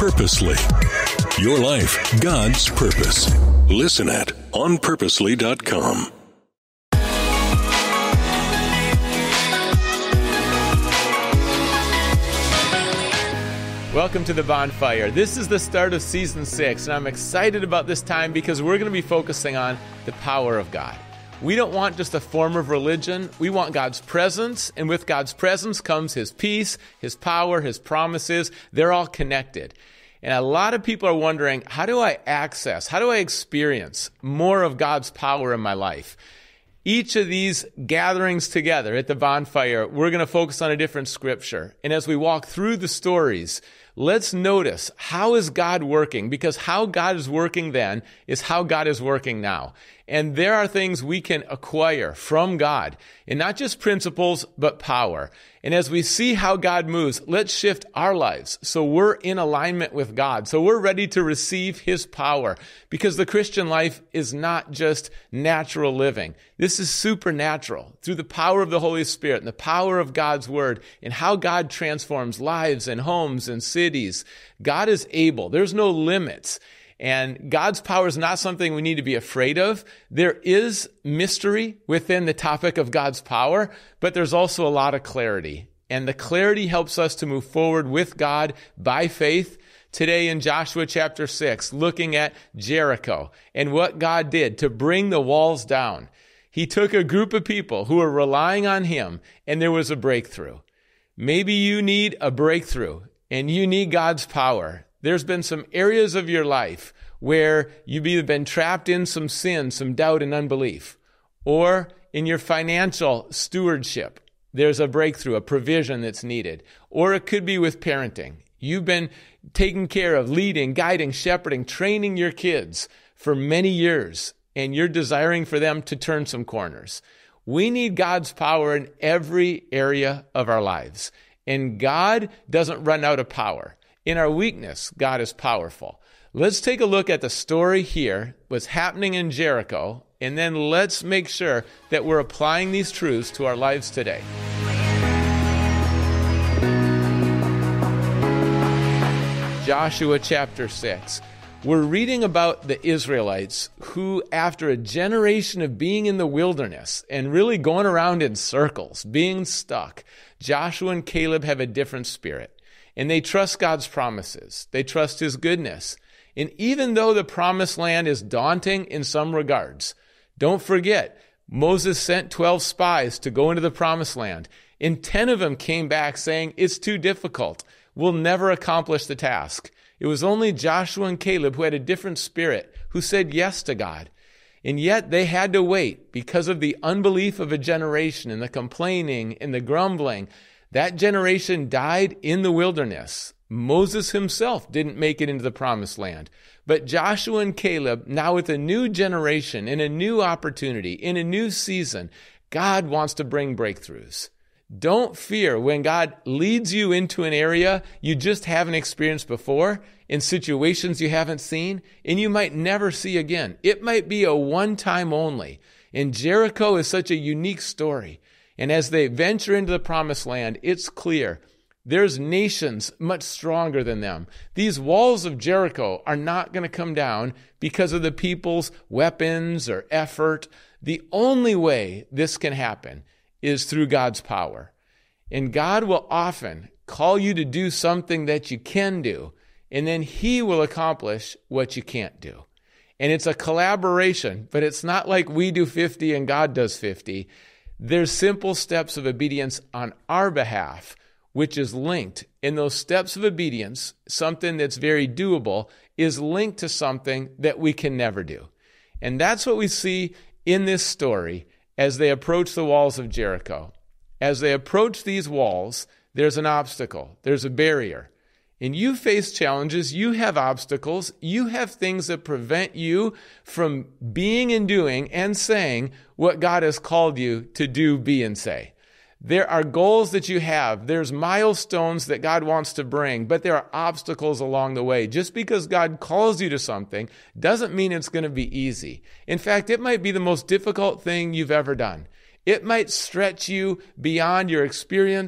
Purposely. Your life, God's purpose. Listen at onpurposely.com. Welcome to The Bonfire. This is the start of Season 6, and I'm excited about this time because we're going to be focusing on the power of God. We don't want just a form of religion. We want God's presence, and with God's presence comes His peace, His power, His promises. They're all connected. And a lot of people are wondering, how do I experience more of God's power in my life? Each of these gatherings together at the bonfire, we're going to focus on a different scripture. And as we walk through the stories, let's notice, how is God working? Because how God is working then is how God is working now. And there are things we can acquire from God, and not just principles, but power. And as we see how God moves, let's shift our lives so we're in alignment with God, so we're ready to receive His power, because the Christian life is not just natural living. This is supernatural through the power of the Holy Spirit and the power of God's Word and how God transforms lives and homes and cities. God is able. There's no limits. And God's power is not something we need to be afraid of. There is mystery within the topic of God's power, but there's also a lot of clarity. And the clarity helps us to move forward with God by faith. Today in Joshua chapter 6, looking at Jericho and what God did to bring the walls down. He took a group of people who were relying on Him, and there was a breakthrough. Maybe you need a breakthrough, and you need God's power. There's been some areas of your life where you've either been trapped in some sin, some doubt and unbelief, or in your financial stewardship, there's a breakthrough, a provision that's needed. Or it could be with parenting. You've been taking care of, leading, guiding, shepherding, training your kids for many years, and you're desiring for them to turn some corners. We need God's power in every area of our lives. And God doesn't run out of power. In our weakness, God is powerful. Let's take a look at the story here, what's happening in Jericho, and then let's make sure that we're applying these truths to our lives today. Joshua chapter 6. We're reading about the Israelites who, after a generation of being in the wilderness and really going around in circles, being stuck, Joshua and Caleb have a different spirit. And they trust God's promises. They trust His goodness. And even though the promised land is daunting in some regards, don't forget, Moses sent 12 spies to go into the promised land. And 10 of them came back saying, it's too difficult. We'll never accomplish the task. It was only Joshua and Caleb who had a different spirit, who said yes to God. And yet they had to wait because of the unbelief of a generation and the complaining and the grumbling. That generation died in the wilderness. Moses himself didn't make it into the promised land. But Joshua and Caleb, now with a new generation, in a new opportunity, in a new season, God wants to bring breakthroughs. Don't fear when God leads you into an area you just haven't experienced before, in situations you haven't seen, and you might never see again. It might be a one-time only. And Jericho is such a unique story. And as they venture into the promised land, it's clear there's nations much stronger than them. These walls of Jericho are not going to come down because of the people's weapons or effort. The only way this can happen is through God's power. And God will often call you to do something that you can do, and then He will accomplish what you can't do. And it's a collaboration, but it's not like we do 50 and God does 50. There's simple steps of obedience on our behalf, which is linked. In those steps of obedience, something that's very doable is linked to something that we can never do. And that's what we see in this story as they approach the walls of Jericho. As they approach these walls, there's an obstacle. There's a barrier. And you face challenges, you have obstacles, you have things that prevent you from being and doing and saying what God has called you to do, be, and say. There are goals that you have. There's milestones that God wants to bring, but there are obstacles along the way. Just because God calls you to something doesn't mean it's going to be easy. In fact, it might be the most difficult thing you've ever done. It might stretch you beyond your experience,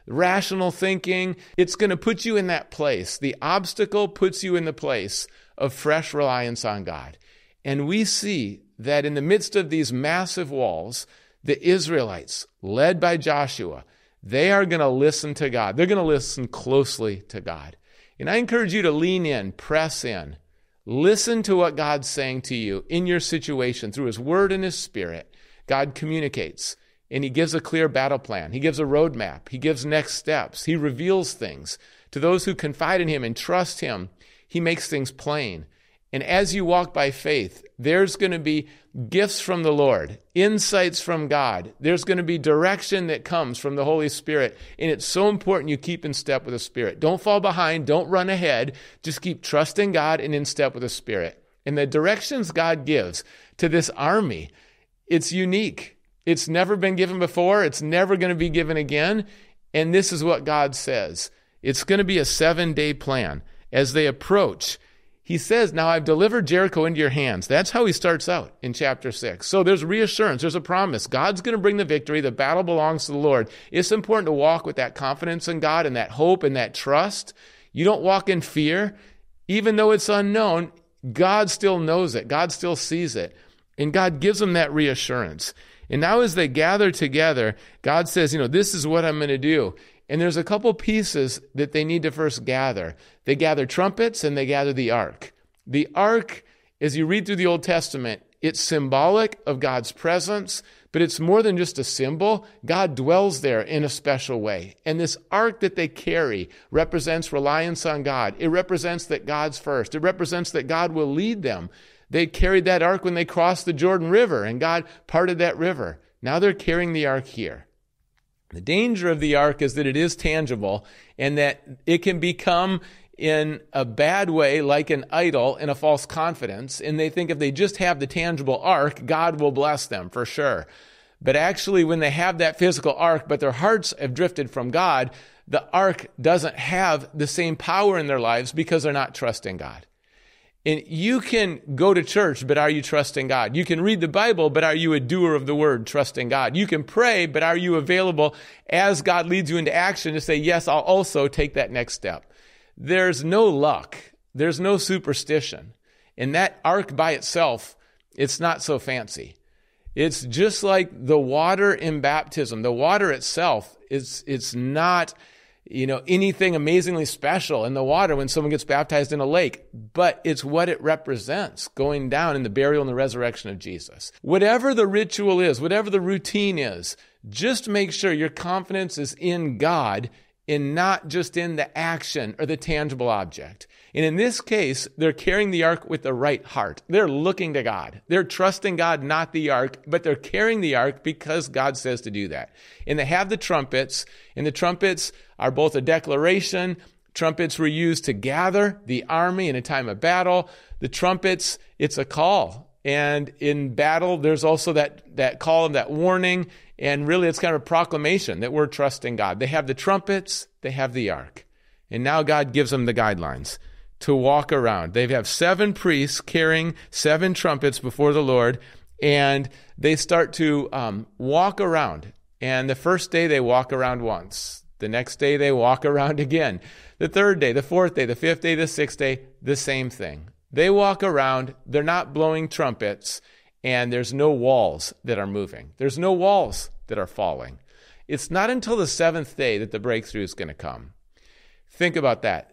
rational thinking. It's going to put you in that place. The obstacle puts you in the place of fresh reliance on God. And we see that in the midst of these massive walls, the Israelites, led by Joshua, they are going to listen to God. They're going to listen closely to God. And I encourage you to lean in, press in. Listen to what God's saying to you in your situation through His Word and His Spirit. God communicates, and He gives a clear battle plan. He gives a roadmap. He gives next steps. He reveals things. To those who confide in Him and trust Him, He makes things plain. And as you walk by faith, there's going to be gifts from the Lord, insights from God. There's going to be direction that comes from the Holy Spirit. And it's so important you keep in step with the Spirit. Don't fall behind. Don't run ahead. Just keep trusting God and in step with the Spirit. And the directions God gives to this army, it's unique. It's never been given before. It's never going to be given again. And this is what God says. It's going to be a 7-day plan. As they approach, He says, now I've delivered Jericho into your hands. That's how he starts out in chapter 6. So there's reassurance. There's a promise. God's going to bring the victory. The battle belongs to the Lord. It's important to walk with that confidence in God and that hope and that trust. You don't walk in fear. Even though it's unknown, God still knows it. God still sees it. And God gives them that reassurance. And now as they gather together, God says, this is what I'm going to do. And there's a couple pieces that they need to first gather. They gather trumpets and they gather the ark. The ark, as you read through the Old Testament, it's symbolic of God's presence, but it's more than just a symbol. God dwells there in a special way. And this ark that they carry represents reliance on God. It represents that God's first. It represents that God will lead them. They carried that ark when they crossed the Jordan River, and God parted that river. Now they're carrying the ark here. The danger of the ark is that it is tangible and that it can become in a bad way like an idol and a false confidence. And they think if they just have the tangible ark, God will bless them for sure. But actually, when they have that physical ark, but their hearts have drifted from God, the ark doesn't have the same power in their lives because they're not trusting God. And you can go to church, but are you trusting God? You can read the Bible, but are you a doer of the word, trusting God? You can pray, but are you available as God leads you into action to say, yes, I'll also take that next step? There's no luck. There's no superstition. And that ark by itself, it's not so fancy. It's just like the water in baptism. The water itself, it's not anything amazingly special in the water when someone gets baptized in a lake, but it's what it represents going down in the burial and the resurrection of Jesus. Whatever the ritual is, whatever the routine is, just make sure your confidence is in God and not just in the action or the tangible object. And in this case, they're carrying the ark with the right heart. They're looking to God. They're trusting God, not the ark, but they're carrying the ark because God says to do that. And they have the trumpets, and the trumpets are both a declaration. Trumpets were used to gather the army in a time of battle. The trumpets, it's a call. And in battle, there's also that call of that warning. And really, it's kind of a proclamation that we're trusting God. They have the trumpets, they have the ark. And now God gives them the guidelines to walk around. They have 7 priests carrying 7 trumpets before the Lord, and they start to walk around. And the first day, they walk around once. The next day, they walk around again. The 3rd day, the 4th day, the 5th day, the 6th day, the same thing. They walk around. They're not blowing trumpets, and there's no walls that are moving. There's no walls that are falling. It's not until the 7th day that the breakthrough is going to come. Think about that.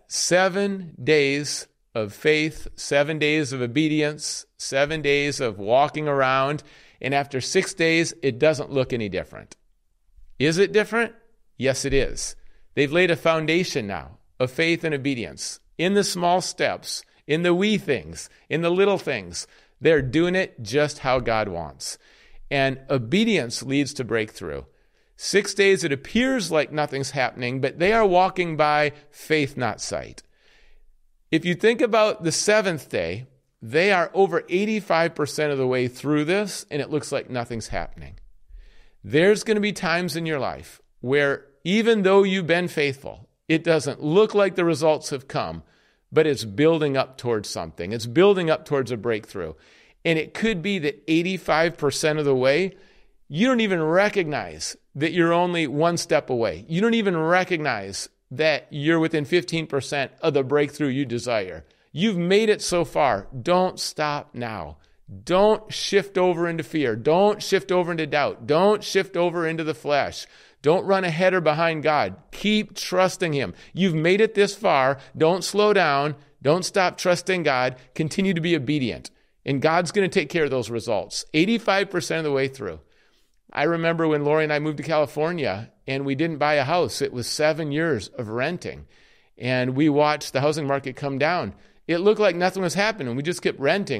7 days of faith, 7 days of obedience, 7 days of walking around, and after 6 days, it doesn't look any different. Is it different? Yes, it is. They've laid a foundation now of faith and obedience in the small steps, in the wee things, in the little things. They're doing it just how God wants. And obedience leads to breakthrough. 6 days, it appears like nothing's happening, but they are walking by faith, not sight. If you think about the 7th day, they are over 85% of the way through this, and it looks like nothing's happening. There's going to be times in your life where even though you've been faithful, it doesn't look like the results have come, but it's building up towards something. It's building up towards a breakthrough. And it could be that 85% of the way, you don't even recognize that you're only one step away. You don't even recognize that you're within 15% of the breakthrough you desire. You've made it so far. Don't stop now. Don't shift over into fear. Don't shift over into doubt. Don't shift over into the flesh. Don't run ahead or behind God. Keep trusting Him. You've made it this far. Don't slow down. Don't stop trusting God. Continue to be obedient. And God's going to take care of those results. 85% of the way through. I remember when Lori and I moved to California and we didn't buy a house. It was 7 years of renting. And we watched the housing market come down. It looked like nothing was happening. We just kept renting.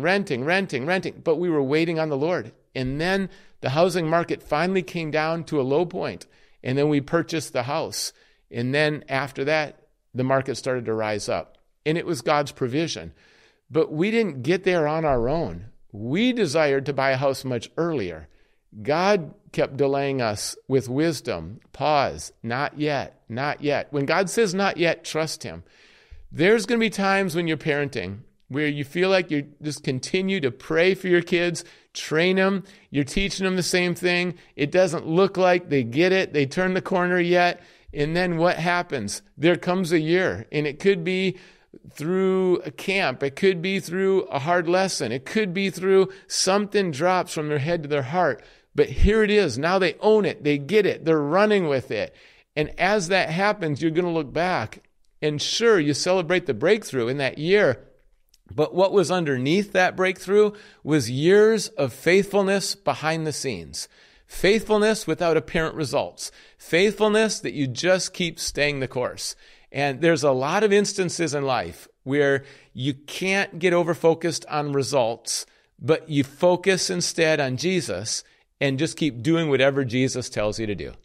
But we were waiting on the Lord. And then the housing market finally came down to a low point. And then we purchased the house. And then after that, the market started to rise up. And it was God's provision. But we didn't get there on our own. We desired to buy a house much earlier. God kept delaying us with wisdom. Pause. Not yet. Not yet. When God says not yet, trust Him. There's going to be times when you're parenting where you feel like you just continue to pray for your kids, train them, you're teaching them the same thing. It doesn't look like they get it, they turn the corner yet. And then what happens? There comes a year, and it could be through a camp, it could be through a hard lesson, it could be through something drops from their head to their heart. But here it is. Now they own it, they get it, they're running with it. And as that happens, you're going to look back. And sure, you celebrate the breakthrough in that year, but what was underneath that breakthrough was years of faithfulness behind the scenes. Faithfulness without apparent results. Faithfulness that you just keep staying the course. And there's a lot of instances in life where you can't get over-focused on results, but you focus instead on Jesus and just keep doing whatever Jesus tells you to do.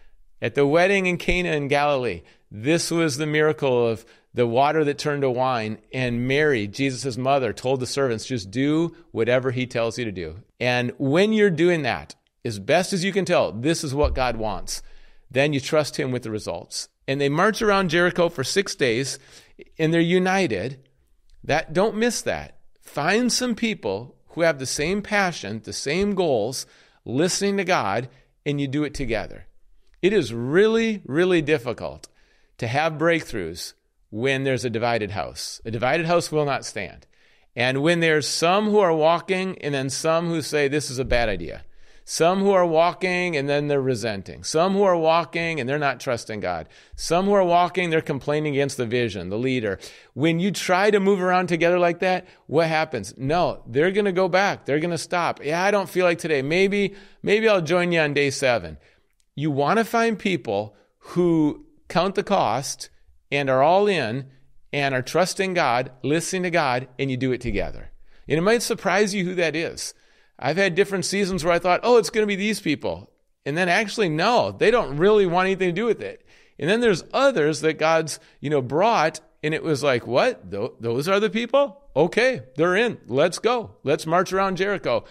At the wedding in Cana in Galilee, this was the miracle of the water that turned to wine, and Mary, Jesus' mother, told the servants, just do whatever He tells you to do. And when you're doing that, as best as you can tell, this is what God wants, then you trust Him with the results. And they march around Jericho for 6 days, and they're united. Don't miss that. Find some people who have the same passion, the same goals, listening to God, and you do it together. It is really, really difficult to have breakthroughs when there's a divided house. A divided house will not stand. And when there's some who are walking and then some who say this is a bad idea. Some who are walking and then they're resenting. Some who are walking and they're not trusting God. Some who are walking, they're complaining against the vision, the leader. When you try to move around together like that, what happens? No, they're going to go back. They're going to stop. Yeah, I don't feel like today. Maybe I'll join you on day 7. You want to find people who count the cost and are all in and are trusting God, listening to God, and you do it together. And it might surprise you who that is. I've had different seasons where I thought, it's going to be these people. And then actually, no, they don't really want anything to do with it. And then there's others that God's, brought, and it was like, what? Those are the people? Okay, they're in. Let's go. Let's march around Jericho.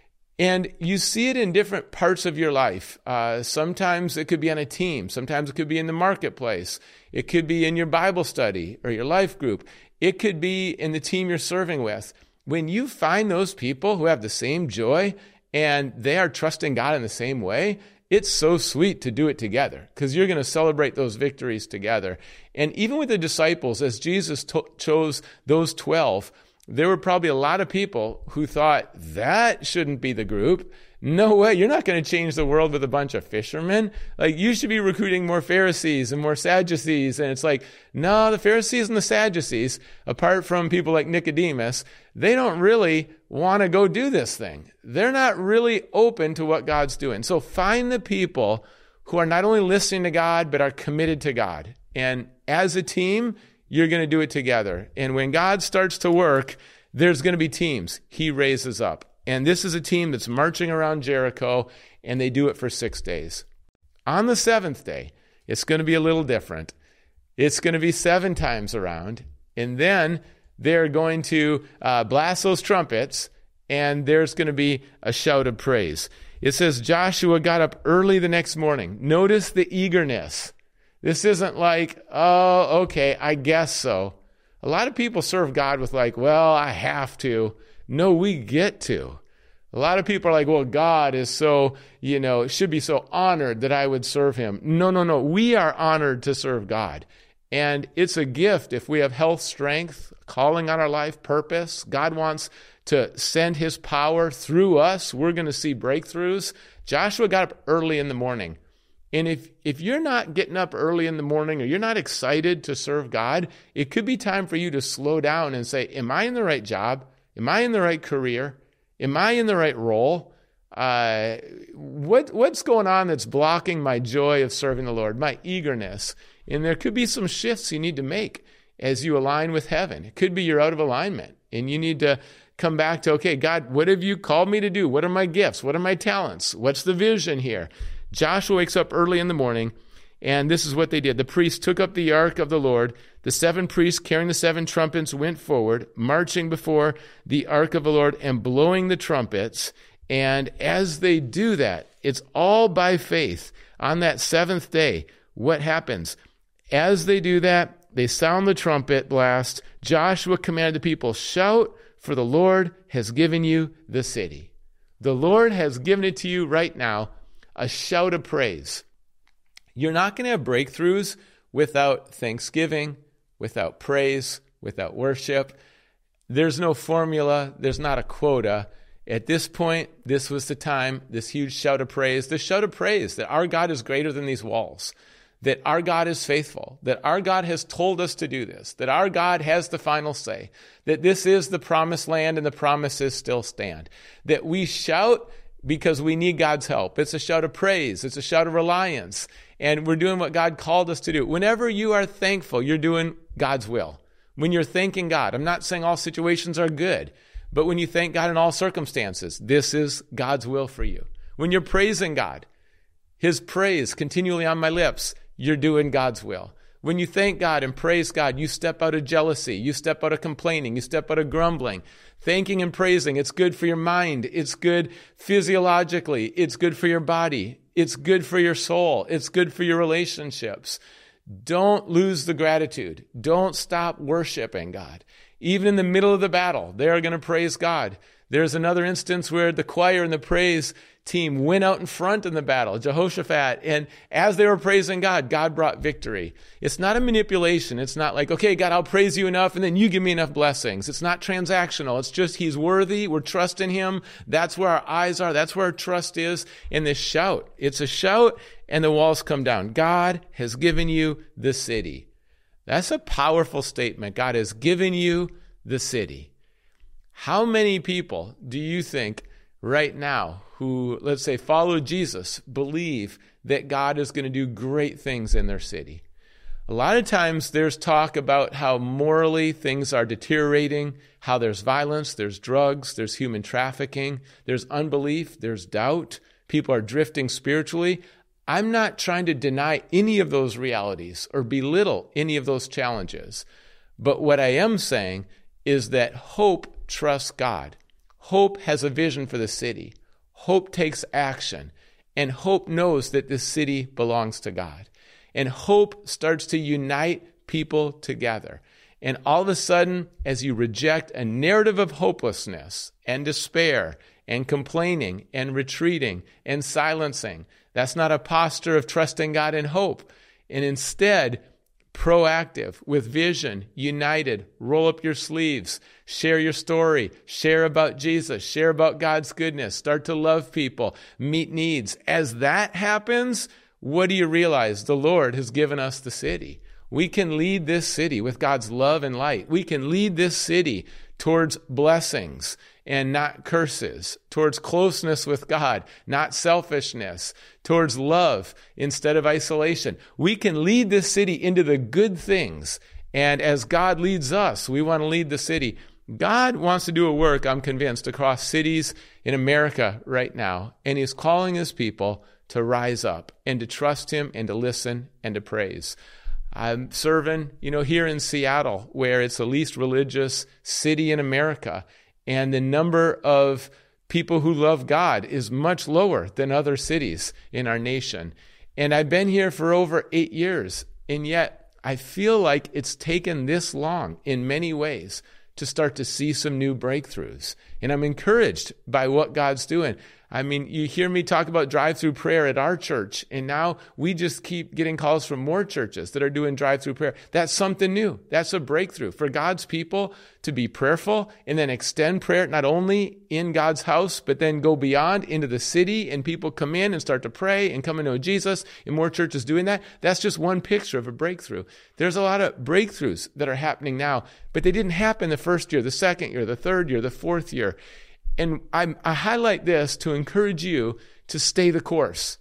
And you see it in different parts of your life. Sometimes it could be on a team. Sometimes it could be in the marketplace. It could be in your Bible study or your life group. It could be in the team you're serving with. When you find those people who have the same joy and they are trusting God in the same way, it's so sweet to do it together because you're going to celebrate those victories together. And even with the disciples, as Jesus chose those 12, there were probably a lot of people who thought, that shouldn't be the group. No way, you're not going to change the world with a bunch of fishermen. Like, you should be recruiting more Pharisees and more Sadducees. And it's like, no, the Pharisees and the Sadducees, apart from people like Nicodemus, they don't really want to go do this thing. They're not really open to what God's doing. So find the people who are not only listening to God, but are committed to God. And as a team, you're going to do it together. And when God starts to work, there's going to be teams He raises up. And this is a team that's marching around Jericho, and they do it for 6 days. On the 7th day, it's going to be a little different. It's going to be 7 times around, and then they're going to blast those trumpets, and there's going to be a shout of praise. It says Joshua got up early the next morning. Notice the eagerness. This isn't like, oh, okay, I guess so. A lot of people serve God with like, well, I have to. No, we get to. A lot of people are like, well, God is so, should be so honored that I would serve him. No. We are honored to serve God. And it's a gift if we have health, strength, calling on our life, purpose. God wants to send his power through us. We're going to see breakthroughs. Joshua got up early in the morning. And if you're not getting up early in the morning or you're not excited to serve God, it could be time for you to slow down and say, am I in the right job? Am I in the right career? Am I in the right role? What's going on that's blocking my joy of serving the Lord, my eagerness? And there could be some shifts you need to make as you align with heaven. It could be you're out of alignment and you need to come back to, okay, God, what have you called me to do? What are my gifts? What are my talents? What's the vision here? Joshua wakes up early in the morning, and this is what they did. The priests took up the ark of the Lord. The 7 priests carrying the 7 trumpets went forward, marching before the ark of the Lord and blowing the trumpets. And as they do that, it's all by faith. On that 7th day, what happens? As they do that, they sound the trumpet blast. Joshua commanded the people, shout, for the Lord has given you the city. The Lord has given it to you right now, a shout of praise. You're not going to have breakthroughs without thanksgiving, without praise, without worship. There's no formula. There's not a quota. At this point, this was the time, this huge shout of praise, the shout of praise that our God is greater than these walls, that our God is faithful, that our God has told us to do this, that our God has the final say, that this is the promised land and the promises still stand, that we shout because we need God's help. It's a shout of praise. It's a shout of reliance. And we're doing what God called us to do. Whenever you are thankful, you're doing God's will. When you're thanking God, I'm not saying all situations are good, but when you thank God in all circumstances, this is God's will for you. When you're praising God, his praise continually on my lips, you're doing God's will. When you thank God and praise God, you step out of jealousy, you step out of complaining, you step out of grumbling. Thanking and praising, it's good for your mind, it's good physiologically, it's good for your body, it's good for your soul, it's good for your relationships. Don't lose the gratitude. Don't stop worshiping God. Even in the middle of the battle, they are going to praise God. There's another instance where the choir and the praise team went out in front in the battle, Jehoshaphat, and as they were praising God, God brought victory. It's not a manipulation. It's not like, okay, God, I'll praise you enough and then you give me enough blessings. It's not transactional. It's just he's worthy. We're trusting him. That's where our eyes are. That's where our trust is in this shout. It's a shout and the walls come down. God has given you the city. That's a powerful statement. God has given you the city. How many people do you think right now who, let's say, follow Jesus, believe that God is going to do great things in their city? A lot of times there's talk about how morally things are deteriorating, how there's violence, there's drugs, there's human trafficking, there's unbelief, there's doubt, people are drifting spiritually. I'm not trying to deny any of those realities or belittle any of those challenges. But what I am saying is that hope trusts God. Hope has a vision for the city. Hope takes action. And hope knows that this city belongs to God. And hope starts to unite people together. And all of a sudden, as you reject a narrative of hopelessness and despair and complaining and retreating and silencing, that's not a posture of trusting God in hope. And instead, proactive, with vision, united, roll up your sleeves, share your story, share about Jesus, share about God's goodness, start to love people, meet needs. As that happens, what do you realize? The Lord has given us the city. We can lead this city with God's love and light. We can lead this city towards blessings and not curses, towards closeness with God, not selfishness, towards love instead of isolation. We can lead this city into the good things. And as God leads us, we want to lead the city. God wants to do a work, I'm convinced, across cities in America right now. And he's calling his people to rise up and to trust him and to listen and to praise. I'm serving, here in Seattle, where it's the least religious city in America. And the number of people who love God is much lower than other cities in our nation. And I've been here for over 8 years. And yet I feel like it's taken this long in many ways to start to see some new breakthroughs. And I'm encouraged by what God's doing. I mean, you hear me talk about drive-through prayer at our church, and now we just keep getting calls from more churches that are doing drive-through prayer. That's something new. That's a breakthrough for God's people to be prayerful and then extend prayer not only in God's house, but then go beyond into the city, and people come in and start to pray and come to know Jesus, and more churches doing that. That's just one picture of a breakthrough. There's a lot of breakthroughs that are happening now, but they didn't happen the first year, the second year, the third year, the fourth year. And I highlight this to encourage you to stay the course,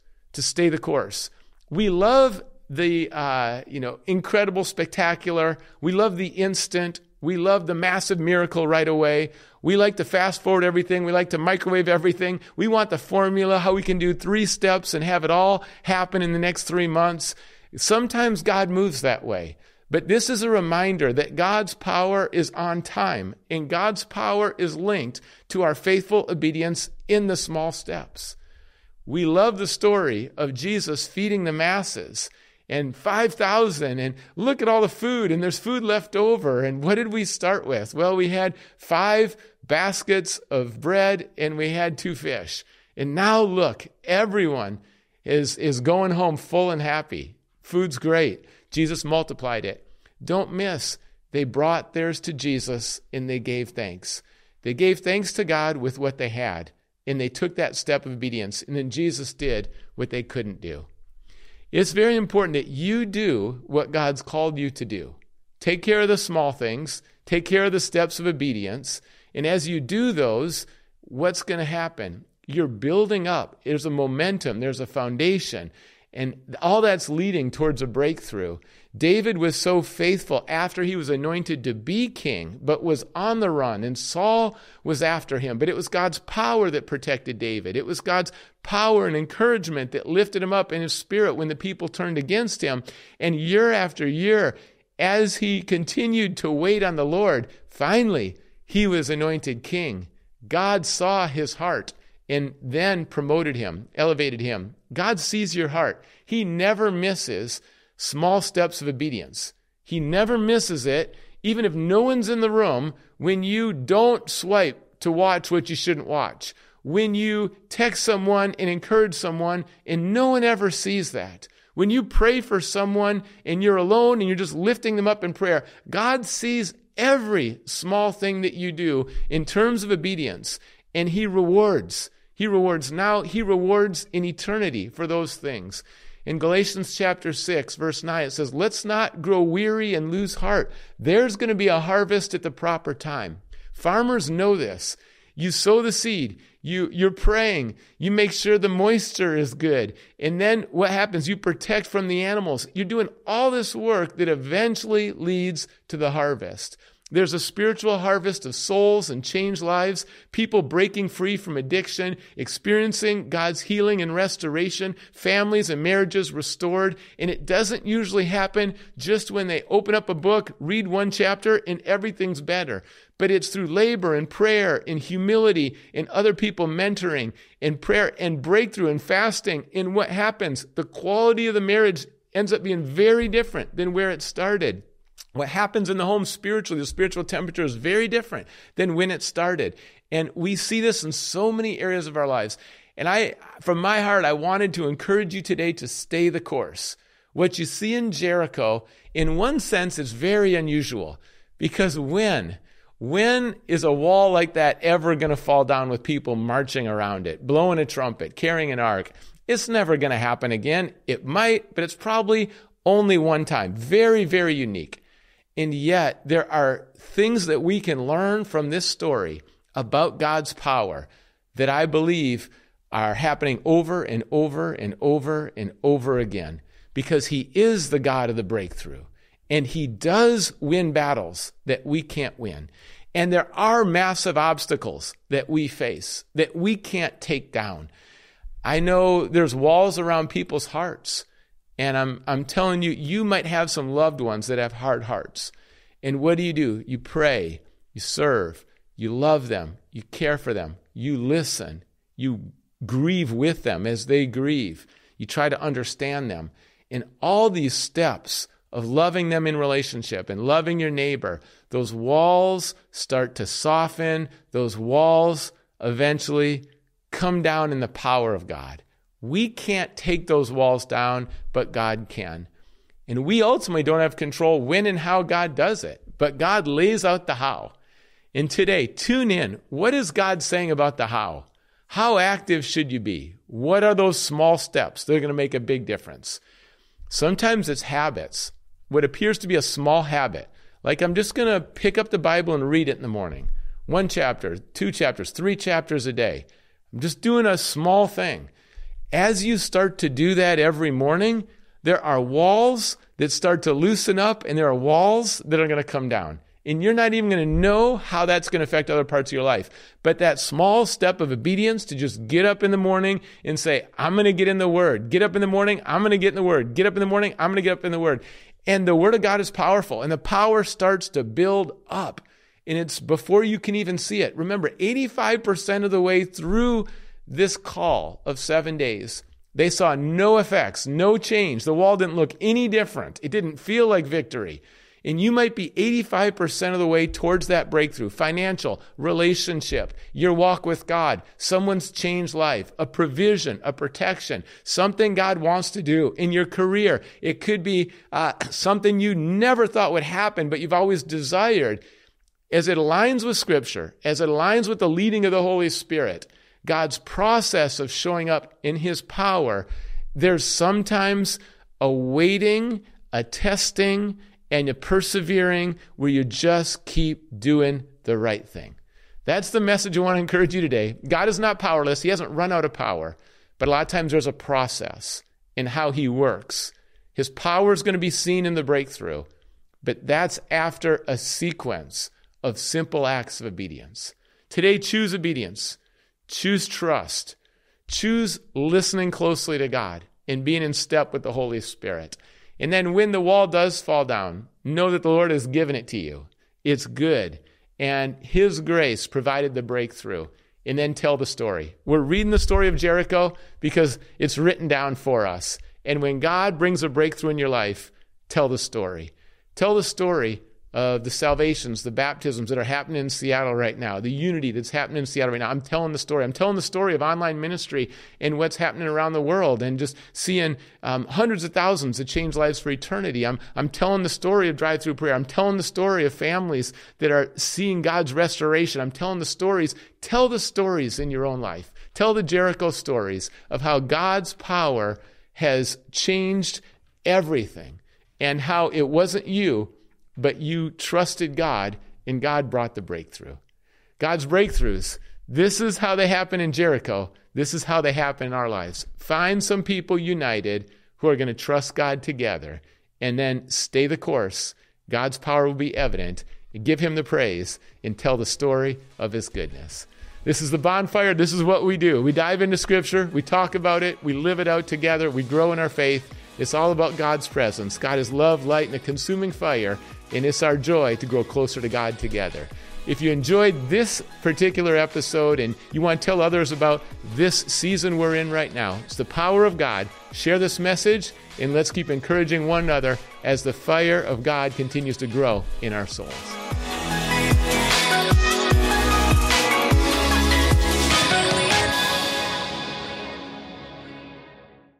We love the, incredible, spectacular. We love the instant. We love the massive miracle right away. We like to fast forward everything. We like to microwave everything. We want the formula, how we can do 3 steps and have it all happen in the next 3 months. Sometimes God moves that way. But this is a reminder that God's power is on time, and God's power is linked to our faithful obedience in the small steps. We love the story of Jesus feeding the masses and 5,000, and look at all the food, and there's food left over. And what did we start with? Well, we had 5 baskets of bread, and we had 2 fish. And now look, everyone is going home full and happy. Food's great. Jesus multiplied it. Don't miss, they brought theirs to Jesus and they gave thanks. They gave thanks to God with what they had, and they took that step of obedience, and then Jesus did what they couldn't do. It's very important that you do what God's called you to do. Take care of the small things, take care of the steps of obedience, and as you do those, what's going to happen? You're building up. There's a momentum, there's a foundation. And all that's leading towards a breakthrough. David was so faithful after he was anointed to be king, but was on the run, and Saul was after him. But it was God's power that protected David. It was God's power and encouragement that lifted him up in his spirit when the people turned against him. And year after year, as he continued to wait on the Lord, finally, he was anointed king. God saw his heart and then promoted him, elevated him. God sees your heart. He never misses small steps of obedience. He never misses it, even if no one's in the room, when you don't swipe to watch what you shouldn't watch, when you text someone and encourage someone and no one ever sees that, when you pray for someone and you're alone and you're just lifting them up in prayer. God sees every small thing that you do in terms of obedience, and He rewards. He rewards now. He rewards in eternity for those things. In Galatians chapter 6, verse 9, it says, let's not grow weary and lose heart. There's going to be a harvest at the proper time. Farmers know this. You sow the seed. You're praying. You make sure the moisture is good. And then what happens? You protect from the animals. You're doing all this work that eventually leads to the harvest. There's a spiritual harvest of souls and changed lives, people breaking free from addiction, experiencing God's healing and restoration, families and marriages restored. And it doesn't usually happen just when they open up a book, read one chapter, and everything's better. But it's through labor and prayer and humility and other people mentoring and prayer and breakthrough and fasting. And what happens? The quality of the marriage ends up being very different than where it started. What happens in the home spiritually, the spiritual temperature is very different than when it started. And we see this in so many areas of our lives. And from my heart, I wanted to encourage you today to stay the course. What you see in Jericho, in one sense, is very unusual. Because when is a wall like that ever going to fall down with people marching around it, blowing a trumpet, carrying an ark? It's never going to happen again. It might, but it's probably only one time. Very, very unique. And yet, there are things that we can learn from this story about God's power that I believe are happening over and over and over and over again, because He is the God of the breakthrough, and He does win battles that we can't win. And there are massive obstacles that we face that we can't take down. I know there's walls around people's hearts. And I'm telling you, you might have some loved ones that have hard hearts. And what do? You pray, you serve, you love them, you care for them, you listen, you grieve with them as they grieve. You try to understand them. And all these steps of loving them in relationship and loving your neighbor, those walls start to soften. Those walls eventually come down in the power of God. We can't take those walls down, but God can. And we ultimately don't have control when and how God does it, but God lays out the how. And today, tune in. What is God saying about the how? How active should you be? What are those small steps that are going to make a big difference? Sometimes it's habits. What appears to be a small habit, like I'm just going to pick up the Bible and read it in the morning. 1 chapter, 2 chapters, 3 chapters a day. I'm just doing a small thing. As you start to do that every morning, there are walls that start to loosen up, and there are walls that are going to come down. And you're not even going to know how that's going to affect other parts of your life. But that small step of obedience to just get up in the morning and say, I'm going to get in the Word. Get up in the morning, I'm going to get in the Word. Get up in the morning, I'm going to get up in the Word. And the Word of God is powerful, and the power starts to build up. And it's before you can even see it. Remember, 85% of the way through this call of 7 days, they saw no effects, no change. The wall didn't look any different. It didn't feel like victory. And you might be 85% of the way towards that breakthrough. Financial, relationship, your walk with God, someone's changed life, a provision, a protection, something God wants to do in your career. It could be something you never thought would happen, but you've always desired. As it aligns with Scripture, as it aligns with the leading of the Holy Spirit, God's process of showing up in His power, there's sometimes a waiting, a testing, and a persevering where you just keep doing the right thing. That's the message I want to encourage you today. God is not powerless. He hasn't run out of power. But a lot of times there's a process in how He works. His power is going to be seen in the breakthrough. But that's after a sequence of simple acts of obedience. Today, choose obedience. Choose trust. Choose listening closely to God and being in step with the Holy Spirit. And then when the wall does fall down, know that the Lord has given it to you. It's good. And His grace provided the breakthrough. And then tell the story. We're reading the story of Jericho because it's written down for us. And when God brings a breakthrough in your life, tell the story. Tell the story of the salvations, the baptisms that are happening in Seattle right now, the unity that's happening in Seattle right now. I'm telling the story. I'm telling the story of online ministry and what's happening around the world and just seeing hundreds of thousands that change lives for eternity. I'm telling the story of drive-through prayer. I'm telling the story of families that are seeing God's restoration. I'm telling the stories. Tell the stories in your own life. Tell the Jericho stories of how God's power has changed everything and how it wasn't you, but you trusted God, and God brought the breakthrough. God's breakthroughs, this is how they happen in Jericho. This is how they happen in our lives. Find some people united who are going to trust God together, and then stay the course. God's power will be evident. Give Him the praise, and tell the story of His goodness. This is the bonfire. This is what we do. We dive into Scripture. We talk about it. We live it out together. We grow in our faith. It's all about God's presence. God is love, light, and a consuming fire, and it's our joy to grow closer to God together. If you enjoyed this particular episode and you want to tell others about this season we're in right now, it's the power of God. Share this message, and let's keep encouraging one another as the fire of God continues to grow in our souls.